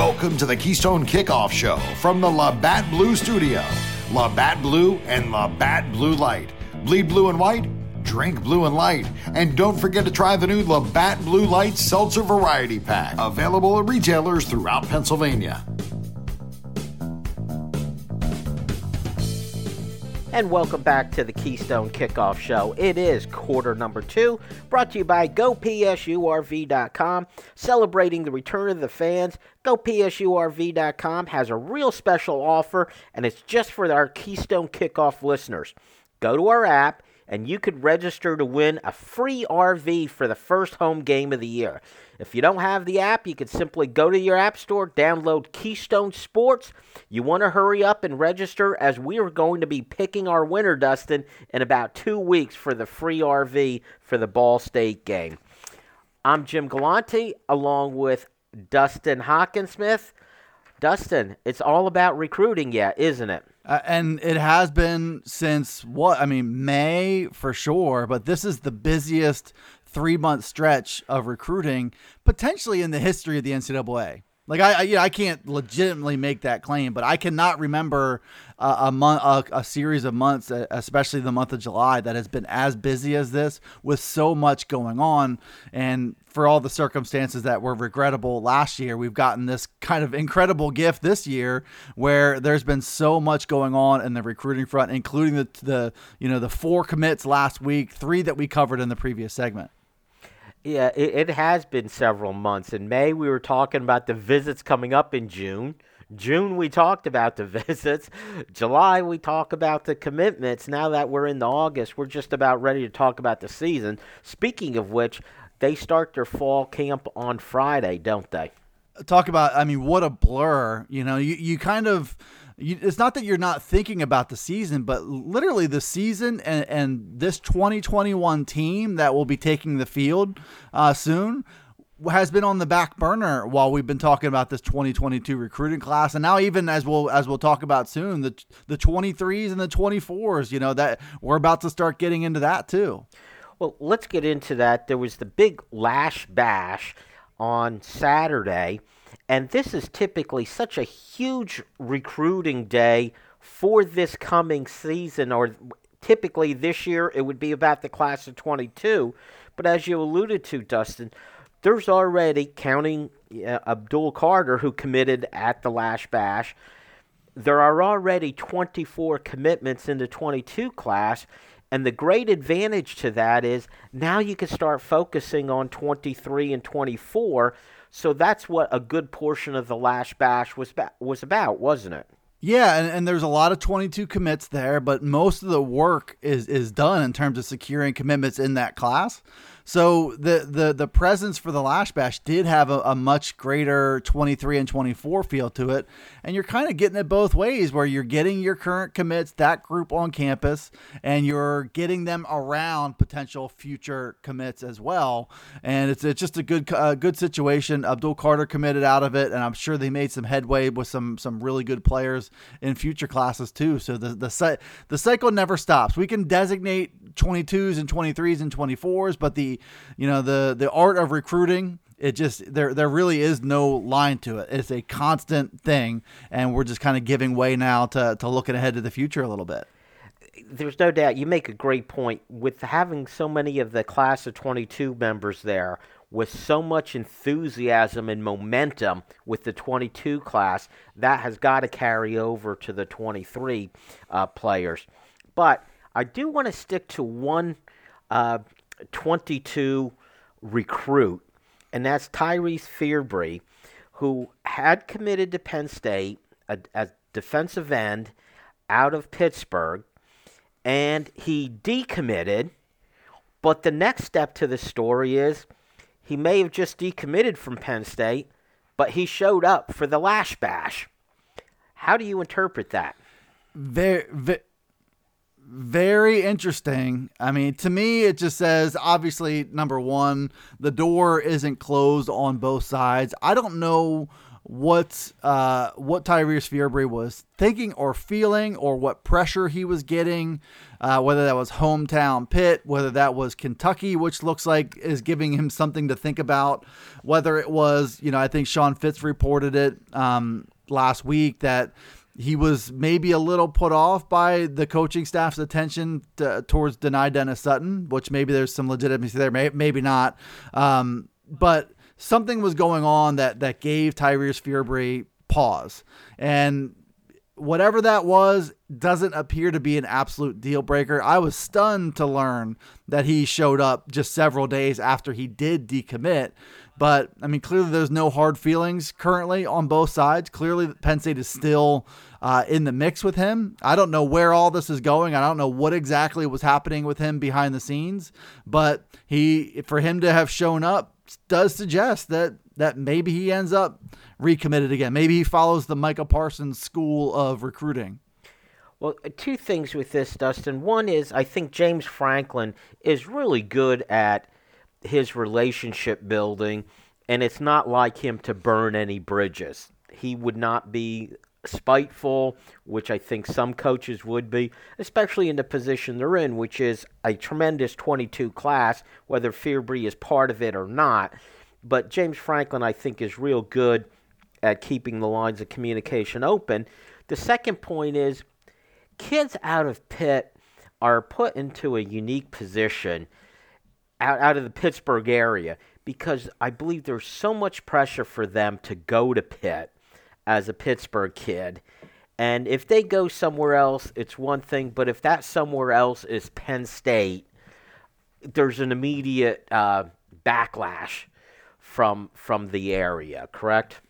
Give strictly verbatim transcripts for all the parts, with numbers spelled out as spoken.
Welcome to the Keystone Kickoff Show from the Labatt Blue Studio. Labatt Blue and Labatt Blue Light. Bleed blue and white, drink blue and light. And don't forget to try the new Labatt Blue Light Seltzer Variety Pack. Available at retailers throughout Pennsylvania. And welcome back to the Keystone Kickoff Show. It is quarter number two, brought to you by Go P S U R V dot com. Celebrating the return of the fans, Go P S U R V dot com has a real special offer, and it's just for our Keystone Kickoff listeners. Go to our app, and you could register to win a free R V for the first home game of the year. If you don't have the app, you can simply go to your app store, download Keystone Sports. You want to hurry up and register, as we are going to be picking our winner, Dustin, in about two weeks for the free R V for the Ball State game. I'm Jim Galante, along with Dustin Hockensmith. Dustin, it's all about recruiting yet, isn't it? Uh, and it has been since, what, I mean, May for sure, but this is the busiest three-month stretch of recruiting potentially in the history of the N C double A. Like, I, I, you know, I can't legitimately make that claim, but I cannot remember uh, a month, a, a series of months, especially the month of July, that has been as busy as this, with so much going on. And for all the circumstances that were regrettable last year, we've gotten this kind of incredible gift this year, where there's been so much going on in the recruiting front, including the the you know the four commits last week, three that we covered in the previous segment. Yeah, it, it has been several months. In May, we were talking about the visits coming up in June. June, we talked about the visits. July, we talk about the commitments. Now that we're into August, we're just about ready to talk about the season. Speaking of which, they start their fall camp on Friday, don't they? Talk about, I mean, what a blur. You know, you, you kind of... You, it's not that you're not thinking about the season, but literally the season and, and this twenty twenty-one team that will be taking the field uh, soon has been on the back burner while we've been talking about this twenty twenty-two recruiting class. And now, even as we'll as we'll talk about soon, the the twenty-threes and the twenty-fours, you know, that we're about to start getting into that too. Well, let's get into that. There was the big Lash Bash on Saturday. And this is typically such a huge recruiting day for this coming season, or typically this year it would be about the class of twenty-two. But as you alluded to, Dustin, there's already, counting uh, Abdul Carter, who committed at the Lash Bash, there are already twenty-four commitments in the twenty-two class. And the great advantage to that is now you can start focusing on twenty-three and twenty-four. So that's what a good portion of the Lash Bash was ba- was about, wasn't it? Yeah, and, and there's a lot of twenty-two commits there, but most of the work is is done in terms of securing commitments in that class. So the the the presence for the Lash Bash did have a, a much greater twenty-three and twenty-four feel to it. And you're kind of getting it both ways, where you're getting your current commits, that group on campus, and you're getting them around potential future commits as well. And it's, it's just a good uh, good situation. Abdul Carter committed out of it, and I'm sure they made some headway with some some really good players in future classes too. So the the the cycle never stops. We can designate twenty-twos and twenty-threes and twenty-fours, but the you know the the art of recruiting, it just there there really is no line to it. It's a constant thing, and we're just kind of giving way now to to looking ahead to the future a little bit. There's no doubt. You make a great point with having so many of the class of twenty-two members there, with so much enthusiasm and momentum with the twenty-two class. That has got to carry over to the twenty-three uh, players. But I do want to stick to one uh, twenty-two recruit, and that's Tyrese Fearbry, who had committed to Penn State, a, a defensive end out of Pittsburgh, and he decommitted. But the next step to the story is he may have just decommitted from Penn State, but he showed up for the Lash Bash. How do you interpret that? Very, very, very interesting. I mean, to me, it just says, obviously, number one, the door isn't closed on both sides. I don't know what uh, what Tyrese Fearbray was thinking or feeling, or what pressure he was getting, uh, whether that was hometown Pitt, whether that was Kentucky, which looks like is giving him something to think about, whether it was, you know, I think Sean Fitz reported it um, last week that he was maybe a little put off by the coaching staff's attention to, towards Dani Dennis Sutton, which maybe there's some legitimacy there, may, maybe not. Um, but something was going on that, that gave Tyrese Fearbray pause. And whatever that was doesn't appear to be an absolute deal breaker. I was stunned to learn that he showed up just several days after he did decommit. But, I mean, clearly there's no hard feelings currently on both sides. Clearly Penn State is still uh, in the mix with him. I don't know where all this is going. I don't know what exactly was happening with him behind the scenes. But he, for him to have shown up does suggest that, that maybe he ends up recommitted again. Maybe he follows the Micah Parsons school of recruiting. Well, two things with this, Dustin. One is I think James Franklin is really good at his relationship building, and it's not like him to burn any bridges. He would not be spiteful, which I think some coaches would be, especially in the position they're in, which is a tremendous twenty-two class, whether Fearbray is part of it or not. But James Franklin, I think, is real good at keeping the lines of communication open. The second point is kids out of Pitt are put into a unique position out, out of the Pittsburgh area because I believe there's so much pressure for them to go to Pitt as a Pittsburgh kid. And if they go somewhere else, it's one thing. But if that somewhere else is Penn State, there's an immediate uh, backlash from from the area, correct?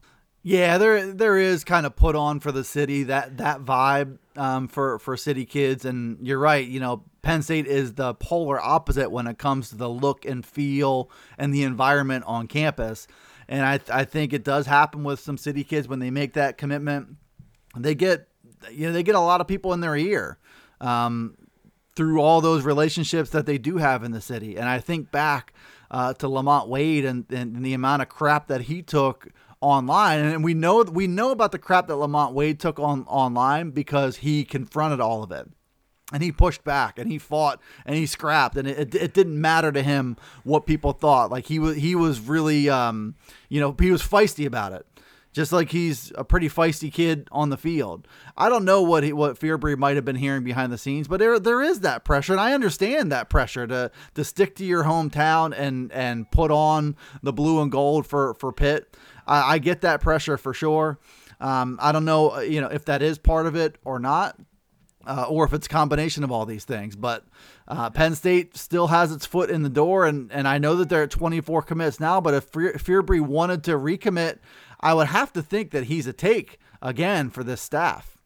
Yeah, there there is kind of put on for the city, that that vibe um, for, for city kids. And you're right, you know, Penn State is the polar opposite when it comes to the look and feel and the environment on campus. And I I think it does happen with some city kids when they make that commitment. They get, you know, they get a lot of people in their ear um, through all those relationships that they do have in the city. And I think back uh, to Lamont Wade and, and the amount of crap that he took online, and we know we know about the crap that Lamont Wade took on online because he confronted all of it, and he pushed back, and he fought, and he scrapped, and it, it didn't matter to him what people thought. Like he was he was really um you know he was feisty about it, just like he's a pretty feisty kid on the field. I don't know what he, what Fearbray might have been hearing behind the scenes, but there there is that pressure, and I understand that pressure to to stick to your hometown and and put on the blue and gold for for Pitt. I, I get that pressure for sure. Um, I don't know, you know, if that is part of it or not, uh, or if it's a combination of all these things. But uh, Penn State still has its foot in the door, and and I know that they're at twenty-four commits now. But if Fe- Fearbray wanted to recommit, I would have to think that he's a take again for this staff.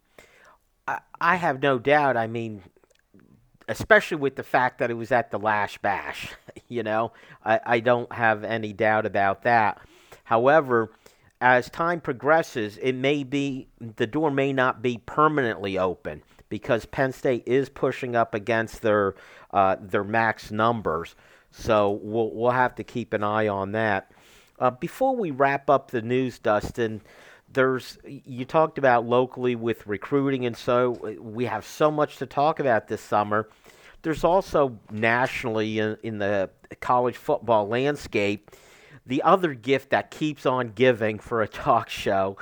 I, I have no doubt. I mean, especially with the fact that it was at the Lash Bash, you know, I, I don't have any doubt about that. However, as time progresses, it may be the door may not be permanently open because Penn State is pushing up against their uh, their max numbers. So we'll we'll have to keep an eye on that. Uh, before we wrap up the news, Dustin, there's you talked about locally with recruiting, and so we have so much to talk about this summer. There's also nationally in, in the college football landscape. The other gift that keeps on giving for a talk show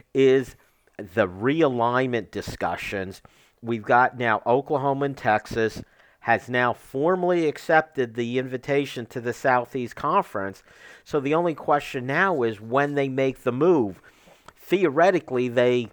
is the realignment discussions. We've got now Oklahoma and Texas has now formally accepted the invitation to the Southeast Conference. So the only question now is when they make the move. Theoretically, they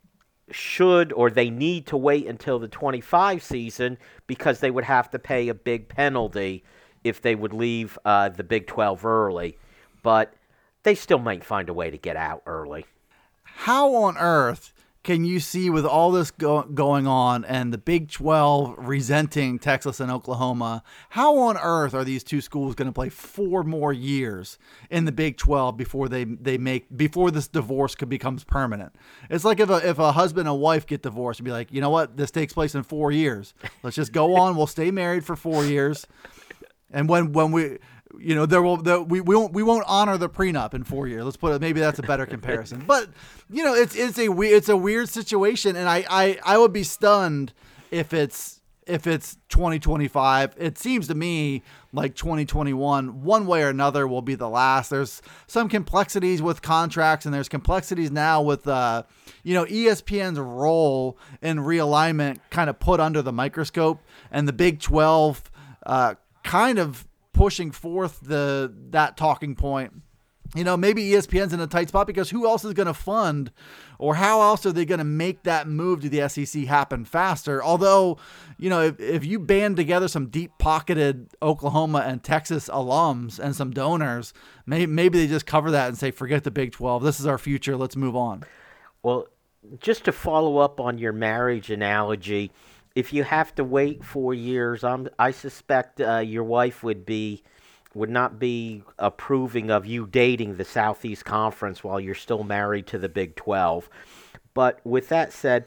should or they need to wait until the twenty-five season because they would have to pay a big penalty if they would leave uh, the Big twelve early. But they still might find a way to get out early. How on earth can you see with all this go- going on and the Big twelve resenting Texas and Oklahoma, how on earth are these two schools going to play four more years in the Big twelve before they, they make before this divorce could becomes permanent? It's like if a if a husband and wife get divorced and be like, you know what, this takes place in four years. Let's just go on. We'll stay married for four years. And when, when we you know, there will there, we we won't we won't honor the prenup in four years. Let's put it. Maybe that's a better comparison. But you know, it's it's a we it's a weird situation, and I, I, I would be stunned if it's if it's twenty twenty-five. It seems to me like twenty twenty-one, one way or another, will be the last. There's some complexities with contracts, and there's complexities now with uh, you know, E S P N's role in realignment kind of put under the microscope, and the Big twelve uh, kind of pushing forth the that talking point. You know, maybe E S P N's in a tight spot because who else is going to fund, or how else are they going to make that move to the S E C happen faster? Although, you know, if, if you band together some deep-pocketed Oklahoma and Texas alums and some donors, maybe, maybe they just cover that and say, forget the Big twelve. This is our future. Let's move on. Well, just to follow up on your marriage analogy, if you have to wait four years, I'm, I suspect uh, your wife would be would not be approving of you dating the Southeast Conference while you're still married to the Big twelve. But with that said,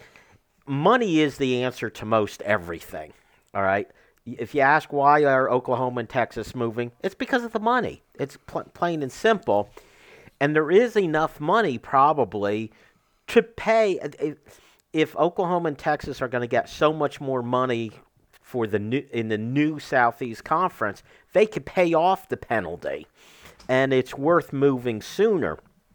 money is the answer to most everything, all right? If you ask why are Oklahoma and Texas moving, it's because of the money. It's pl- plain and simple. And there is enough money probably to pay. If Oklahoma and Texas are going to get so much more money for the new in the new Southeast Conference, they could pay off the penalty, and it's worth moving sooner.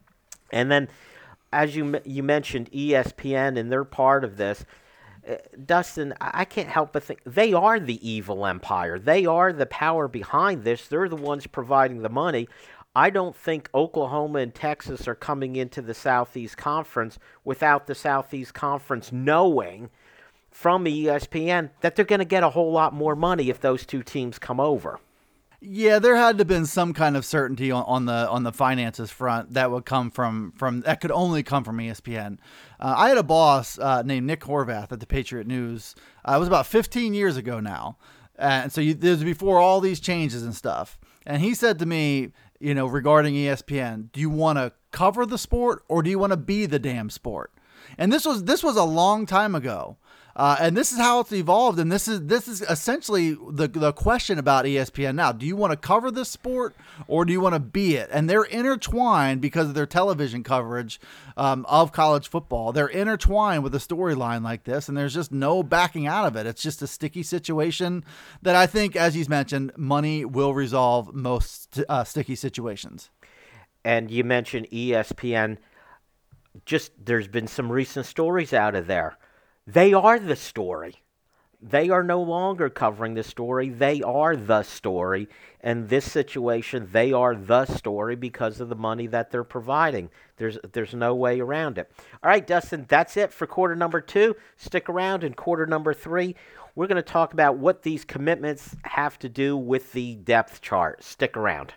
And then, as you you mentioned, E S P N, and they're part of this. Uh, Dustin, I can't help but think they are the evil empire. They are the power behind this. They're the ones providing the money. I don't think Oklahoma and Texas are coming into the Southeast Conference without the Southeast Conference knowing from E S P N that they're going to get a whole lot more money if those two teams come over. Yeah, there had to have been some kind of certainty on, on the on the finances front that would come from from that could only come from E S P N. Uh, I had a boss uh, named Nick Horvath at the Patriot News. Uh, it was about fifteen years ago now, and so you, this was before all these changes and stuff. And he said to me, you know, regarding E S P N, do you want to cover the sport or do you want to be the damn sport? And this was this was a long time ago. Uh, and this is how it's evolved, and this is this is essentially the the question about E S P N now. Do you want to cover this sport, or do you want to be it? And they're intertwined because of their television coverage um, of college football. They're intertwined with a storyline like this, and there's just no backing out of it. It's just a sticky situation that I think, as he's mentioned, money will resolve most uh, sticky situations. And you mentioned E S P N. Just there's been some recent stories out of there. They are the story. They are no longer covering the story. They are the story. In this situation, they are the story because of the money that they're providing. There's there's no way around it. All right, Dustin, that's it for quarter number two. Stick around in quarter number three. We're going to talk about what these commitments have to do with the depth chart. Stick around.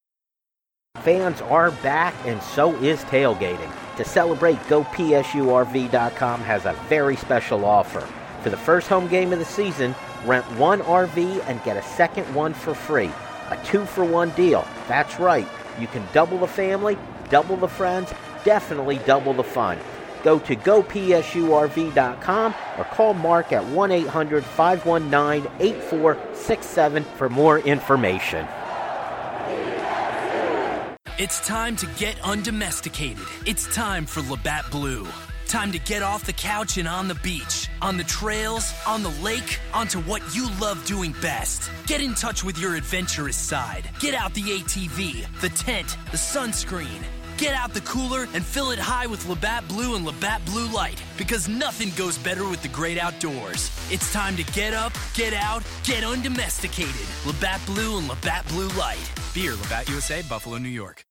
Fans are back, and so is tailgating. To celebrate, Go P S U R V dot com has a very special offer. For the first home game of the season, rent one R V and get a second one for free. A two-for-one deal. That's right. You can double the family, double the friends, definitely double the fun. Go to Go P S U R V dot com or call Mark at one eight hundred, five one nine, eight four six seven for more information. It's time to get undomesticated. It's time for Labatt Blue. Time to get off the couch and on the beach, on the trails, on the lake, onto what you love doing best. Get in touch with your adventurous side. Get out the A T V, the tent, the sunscreen. Get out the cooler and fill it high with Labatt Blue and Labatt Blue Light, because nothing goes better with the great outdoors. It's time to get up, get out, get undomesticated. Labatt Blue and Labatt Blue Light. Beer, Labatt U S A, Buffalo, New York.